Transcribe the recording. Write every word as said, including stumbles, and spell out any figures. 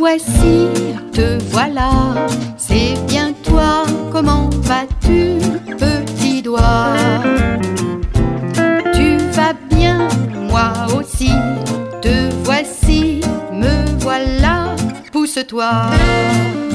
voici, te voilà, c'est bien toi, comment vas-tu, petit doigt? Tu vas bien, moi aussi, te voici, me voilà, pousse-toi.